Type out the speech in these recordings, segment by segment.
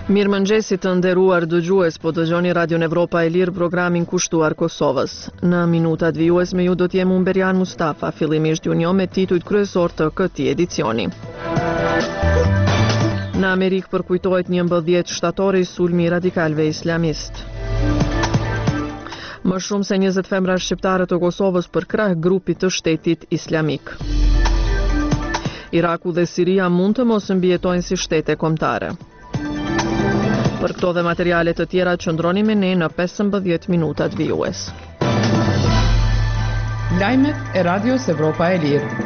Mirëmëngjesi të nderuar dëgjues, po dëgjoni Radion Evropa e Lirë, programin kushtuar Kosovës. Në minutat vijues me ju do t'jem unë Berian Mustafa, fillimisht ju njoh me titujt kryesor të këtij edicioni. Në Amerikë përkujtohet 11 shtatori i sulmi radikalëve islamist. Më shumë se 20 femra shqiptare të Kosovës për krah grupit të shtetit islamik. Iraku dhe Siria mund të mos mbijetojnë si shtete kombëtare. Për këto dhe materiale të tjera qëndroni me ne në 15 minutat vijues. Lajmet e Radios Evropa e Lirë.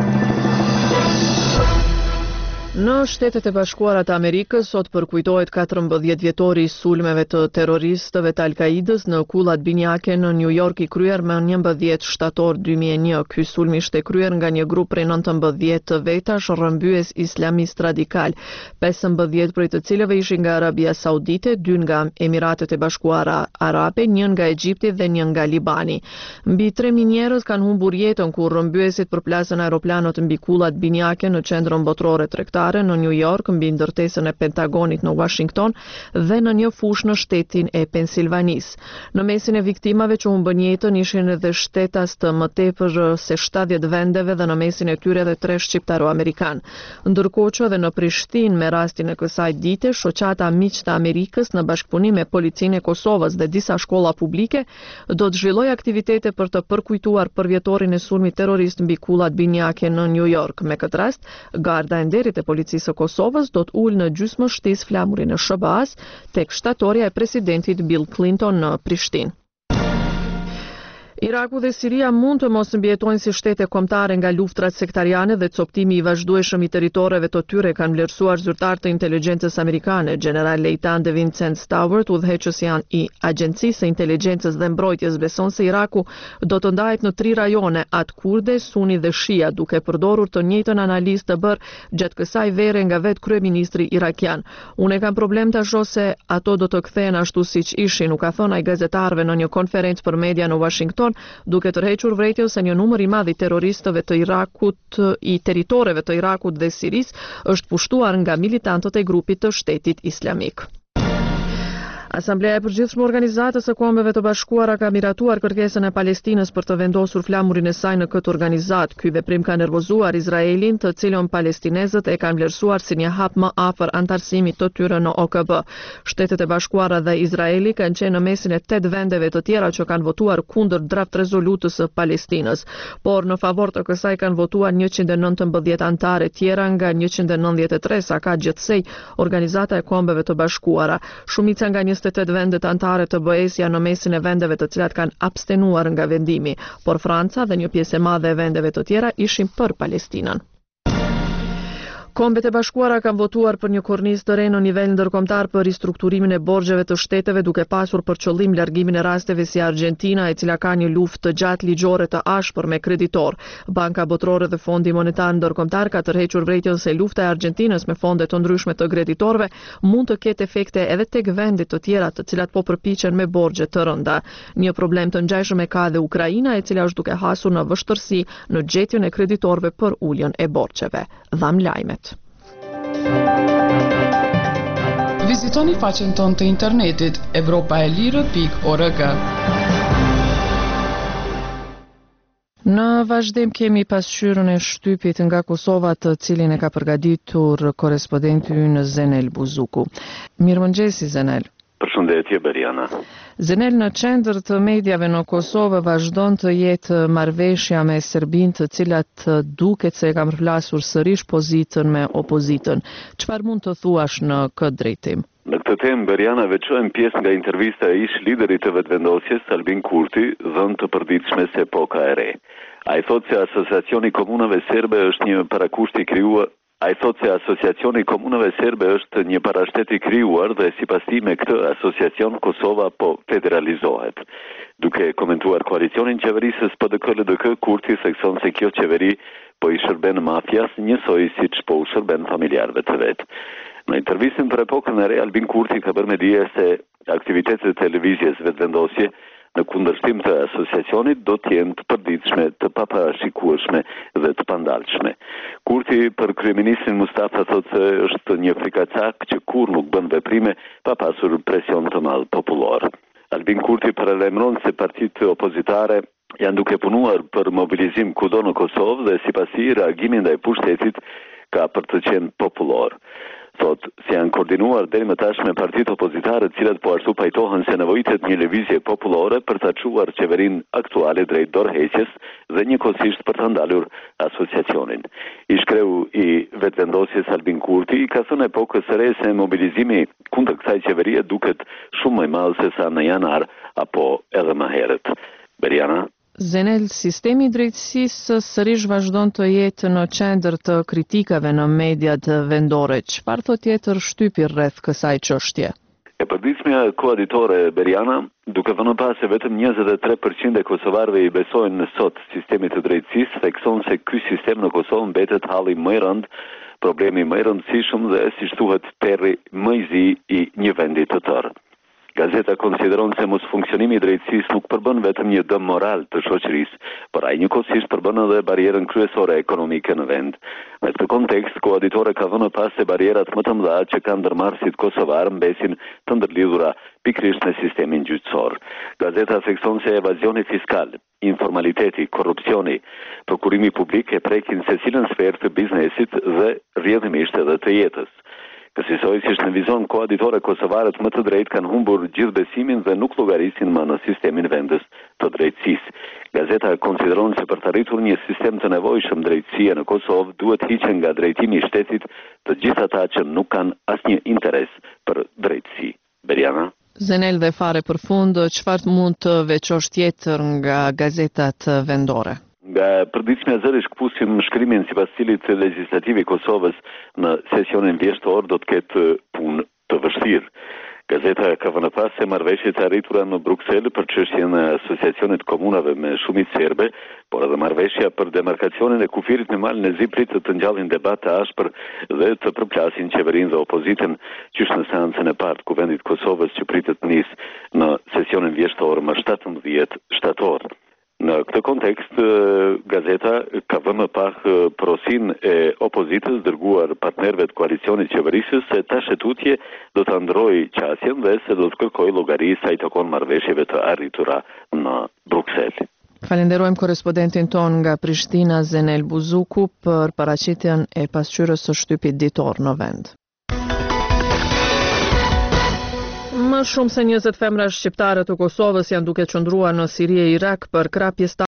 Në Shtetet e Bashkuara të Amerikës sot përkujtohet 14 vjetori i sulmeve të terroristëve të Al-Qaidës në kullat binjake në New York i kryer me 11 shtator 2001. Ky sulm ishte kryer nga një grup prej 19 të vetash rrëmbyes islamist radikal, 15 prej të cilëve ishin nga Arabia Saudite, 2 nga Emiratet e Bashkuara Arabe, 1 nga Egjipti dhe 1 nga Libani. Mbi 3.000 njerëz kanë humbur jetën kur rrëmbyesit përplasën aeroplanët mbi kullat binjake në qendrën botërore tregtare në New York, mbi ndërtesën e Pentagonit në Washington dhe në një fushë në shtetin e Pensilvanisë. Në mesin e viktimave që humbën jetën ishin edhe shtetas të më tepër se 70 vendeve dhe në mesin e tyre edhe 3 shqiptaro-amerikan. Ndërkohë që edhe në Prishtinë me rastin e kësaj dite, shoqata Miq të Amerikës në bashkëpunim me Policinë e Kosovës dhe disa shkolla publike do të zhvillojë aktivitete për të përkujtuar përvjetorin e sulmit terrorist mbi kullat binjake në New York. Me këtë rast, Garda e Nderit e Policisë së Kosovës do të ulë në gjysmështisë flamurin e SBA-s tek shtatorja e presidentit Bill Clinton në Prishtinë. Iraku dhe Siria mund të mos mbijetojnë si shtete kombëtare nga luftrat sektariane dhe coptimi i vazhdueshëm i territoreve të tyre, kanë vlerësuar zyrtar të inteligjencës amerikane. General Lejtan de Vincent Stowert, udhëheqës i Agjencisë së Inteligjencës dhe Mbrojtjes, beson se Iraku do të ndahet në 3 rajone, atë kurde, suni dhe shia, duke përdorur të njëjtën analizë të bërë gjatë kësaj vere nga vetë kryeministri irakian. Unë kam problem ta shoh se ato do të kthehen ashtu siç ishin, u ka thënë ai gazetarëve në një konferencë për media në Washington, duke tërhequr vërejtjen se një numër i madh i terroristëve të Irakut, i territoreve të Irakut dhe Sirisë, është pushtuar nga militantët e grupit të Shtetit Islamik. Asambleja e Përgjithshme Organizatës së Kombeve të Bashkuara ka miratuar kërkesën e Palestinës për të vendosur flamurin e saj në këtë organizatë. Ky veprim ka nervozuar Izraelin, të cilën palestinezët e kanë vlerësuar si një hap më afër antarësimit të tyre në OKB. Shtetet e Bashkuara dhe Izraeli kanë qenë në mesin e 8 vendeve të tjera që kanë votuar kundër draft rezolutës së Palestinës, por në favor të kësaj kanë votuar 119 anëtare tjera nga 193 sa ka gjithsej Organizata e Kombeve të Bashkuara. Shumica nga 28 vendet anëtare të BE-s janë në mesin e vendeve të cilat kanë abstenuar nga vendimi, por Franca dhe një pjesë e madhe e vendeve të tjera ishin për Palestinën. Kombet e Bashkuara kanë votuar për një kornizë të re në nivel ndërkombëtar për ristrukturimin e borxheve të shteteve, duke pasur për qëllim largimin e rasteve si Argjentina, e cila ka një luftë të gjatë ligjore të ashpër me kreditor. Banka Botërore dhe Fondi Monetar Ndërkombëtar ka tërhequr vërejtjen se lufta e Argjentinës me fonde të ndryshme të kreditorëve mund të ketë efekte edhe tek vendet të tjera të cilat po përpiqen me borxhe të rënda. Një problem të ngjashëm e ka edhe Ukraina, e cila është duke hasur në vështirësi në gjetjen e kreditorëve për uljen e borxheve. Dham lajmet. Vizitoni faqen tonë të internetit europaelire.org. Në vazhdim kemi pasqyrën e shtypit nga Kosova, të cilin e ka përgatitur korrespondenti ynë Zenel Buzuku. Mirëmëngjesi Zenel. Përshëndetje Beriana. Zenel, në qendër të mediave në Kosovë vazhdon të jetë marrëveshja me Serbinë, të cilat duket se e ka përplasur sërish pozitën me opozitën. Çfarë mund të thuash në këtë drejtim? Në këtë temë, Beriana, veçojmë pjesë nga intervista e ish liderit të vetëvendosjes, Albin Kurti, dhënë të përditshme se epoka e re. Ai thotë se Asociacioni i Komunave Serbe është një parakusht i krijuar. Ai thotë se Asociacioni i Komunave Serbe është një parashtet i krijuar dhe sipas tij me këtë asociacion Kosova po federalizohet. Duke komentuar koalicionin qeverisës PDK-LDK, Kurti thekson se kjo qeveri po i shërben mafias njësoj siç po u shërben familjarëve të vet. Në intervistën për epokën e re, Albin Kurti ka bërë me dije se aktivitetet e televizjes vetëvendosje në kundërshtim të asociacionit, do të jenë të përditshme, të paparashikueshme dhe të pandalshme. Kurti për kryeministrin Mustafa thotë se është një frikacak që kur nuk bën veprime pa pasur presion të madh popullor. Albin Kurti paralajmëron se partitë opozitare janë duke punuar për mobilizim kudo në Kosovë dhe sipasi reagimi ndaj pushtetit ka për të qenë popullor. Thot, si janë koordinuar deri më tash me partitë opozitare, të cilat po ashtu pajtohen se nevojitet një lëvizje popullore për ta çuar qeverinë aktuale drejt dorëheqjes dhe njëkohësisht për ta ndalur asociacionin. Ish-kreu i vetevendosjes Albin Kurti ka thënë epokës së re se mobilizimi kundër kësaj qeverie duket shumë më i madh se sa në janar apo edhe më herët. Beriana? Zenel, sistemi i drejtësisë sërish vazhdon të jetë në qendër të kritikave në mediat vendore. Çfarë thot tjetër shtypi rreth kësaj çështje? E përditshmja koaditore Beriana, duke vënë pas se vetëm 23% e kosovarëve i besojnë sot sistemit të drejtësisë, thekson se ky sistem në Kosovë mbetet halli më i rënd, problemi më i rëndësishëm dhe siç thuhet perri më i zi i një vendi të tërë. Gazeta konsideron se mos funksionimi i drejtësisë nuk përbën vetëm një dëm moral të shoqërisë, por ai njëkohësisht përbën edhe barierën kryesore ekonomike në vend. Në këtë kontekst, koaditore ka vënë pas se barierat më të mëdha që kanë ndërmarrësit kosovar mbesin të ndërlidhura pikërisht në sistemin gjyqësor. Gazeta thekson se evazioni fiskal, informaliteti, korrupsioni, prokurimi publik e prekin secilën sferë të biznesit dhe rrjedhimisht edhe të jetës. Kësaj si në vizon koaditore kosovarët më të drejtë kanë humbur gjithë besimin dhe nuk llogarisin më në sistemin vendës të drejtësisë. Gazeta konsideron se për të arritur një sistem të nevojshëm drejtësie në Kosovë duhet hiqen nga drejtimi i shtetit të gjithë ata që nuk kanë asnjë interes për drejtësi. Beriana? Zenel, dhe fare për fund, çfarë mund të veçosh tjetër nga gazetat vendore? Nga përditshmja zërish këpusim shkrimin sipas cilit legislativi i Kosovës në sesionin vjeshtor do të ketë punë të vështirë. Gazeta ka vënë pas se marrëveshjet e arritura në Bruksel për çështjen e asociacionit komunave me shumicë serbe, por edhe marrëveshja për demarkacionin e kufirit në malin e Ziprit të ngjallin debat të ashpër dhe të përplasin qeverinë dhe opozitën, qysh në seancën e parë të Kuvendit të Kosovës që pritet të nisë në sesionin vjeshtor më 17 shtator. Në këtë kontekst, gazeta ka vënë pak porosin e opozitës dërguar partnerëve të koalicionit qeverisës se ta shetutje do të ndrojë qasjen dhe se do të kërkojë llogari sa i takon marrëveshjeve të arritura në Bruksel. Falenderojmë korrespondentin ton nga Prishtina, Zenel Buzuku, për paraqitjen e pasqyrës së shtypit ditor në vend. Më shumë se 20 femra shqiptare të Kosovës janë duke qëndruar në Siri e Irak për krapje